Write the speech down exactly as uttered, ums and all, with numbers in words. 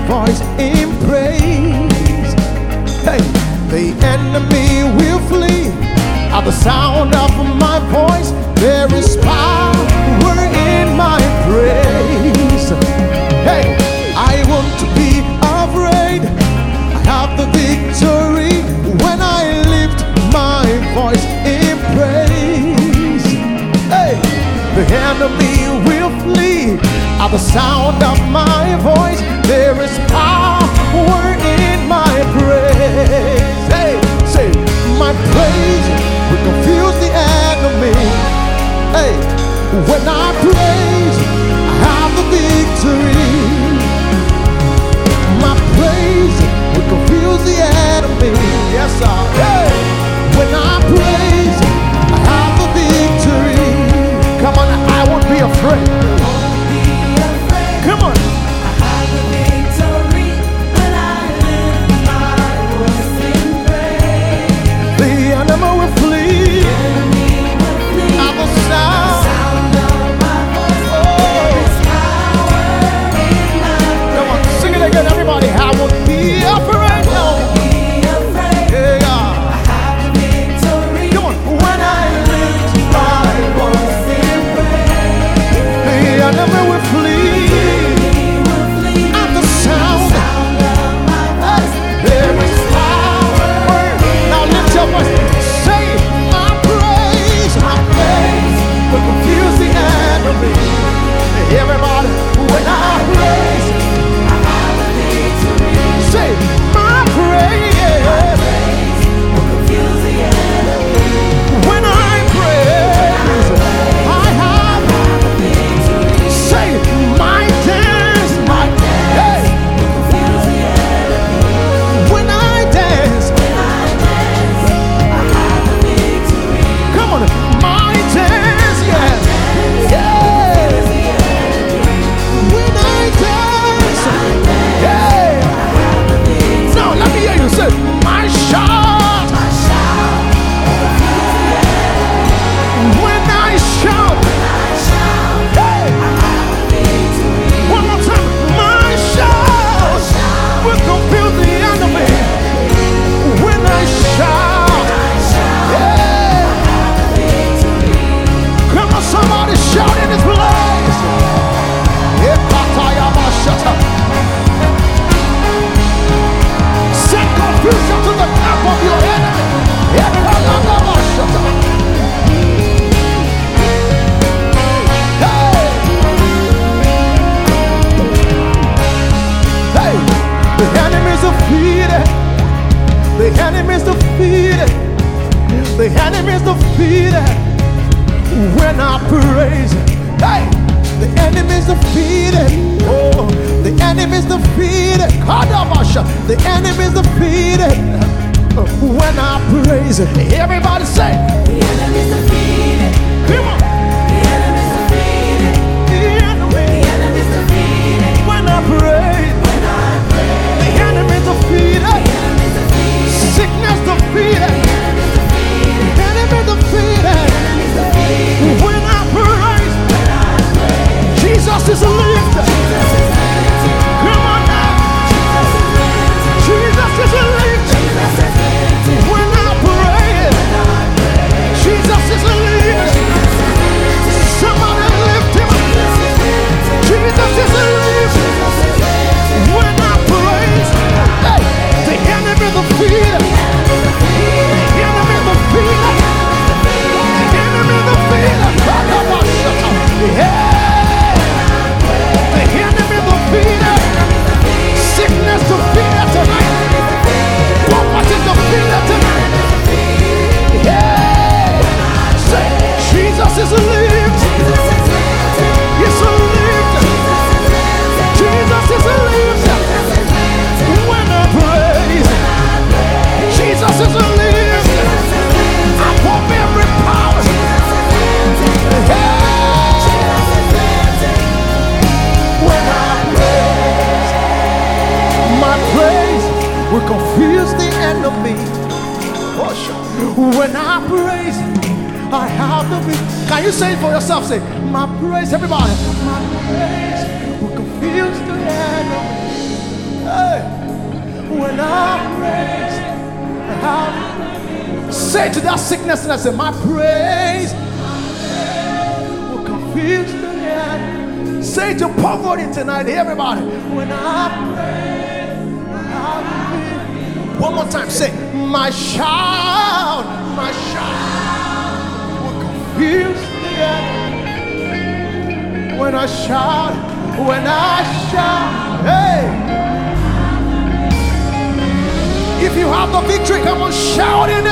voice in praise. Hey, the enemy will flee at the sound of my voice. There is power in my praise. Hey, I want to be afraid. I have the victory when I lift my voice in praise. Hey, the enemy will flee at the sound of my voice. There is power in my praise. Hey, say, my praise will confuse the enemy. Hey, when I praise, I have the victory. My praise will confuse the enemy. Yes, sir. Hey, when I praise, I have the victory. Come on, I won't be afraid. Come on. I have the victory when I lift my voice in praise. The enemy will flee. The enemy will flee At the sound. the sound of my voice. There is power in my praise. Come on, sing it again, everybody. I won't be afraid. No. Won't be afraid. Yeah. I have the victory Come on. when I lift my voice in praise. The enemy will flee. He will flee At the sound. sound of my voice. There is power. Now lift your voice. Say, my praise, my praise will confuse the enemy. Everybody, when I praise, I have the victory. say, my praise. Praise will confuse the enemy. When I praise, I have. The victory Say, my dance, my hey. will confuse the enemy. When I dance, When I dance, I have the victory. come on, my dance, yes, yeah. The enemy. When I dance, yeah. I have the victory. Now let me hear you say, my shout. I shout. When I shout, I shout. hey. I have the victory. One more time, my shout will confuse the enemy. When I shout, I shout. yeah. I have the victory. Come on, somebody shout in this place. Epatayabashata. Send confusion to the camp of your enemy. Epatayabashata. Hey! Hey! The enemy is defeated. The enemy is defeated. The enemy is defeated. When I praise, hey, the enemy is defeated. Oh, the enemy is defeated. Kadabasha, the enemy is defeated. When I praise, everybody say, The enemy is defeated. come on, The enemy is defeated. the enemy. The enemy is defeated. When I praise, When I pray, the enemy is defeated. the enemy is defeated. Sickness defeated. The enemy is defeated. The enemy defeated. The enemy is defeated. When I praise, When I pray, Jesus is lifted. Jesus is lifted. Come on now, Jesus is lifted. Jesus is lifted. Jesus is lifted. When I praise, When I pray, Jesus is lifted. Jesus is lifted. Somebody lift him up. Jesus is lifted. Jesus is lifted. Jesus is lifted. When I praise, hey, the enemy defeated. The enemy defeated. The enemy defeated. Yeah. The enemy defeated. Sickness defeated tonight. Poverty defeated tonight. Yeah. Say, Jesus is lifted. Jesus is lifted. He's lifted. Jesus is lifted. When I praise, Jesus is lifted. Above every power. Yeah. When I praise, my praise will confuse the enemy. Oh, sure. When I praise, I have the victory. Can you say it for yourself? Say, my praise, everybody. My praise will confuse the enemy. Say to that sickness and I say, my praise will confuse the enemy. Say to poverty tonight, everybody. When I pray, I will. One more time, say, my shout, my shout will confuse the enemy. When I shout, when I shout, hey. If you have the victory, come on, shout in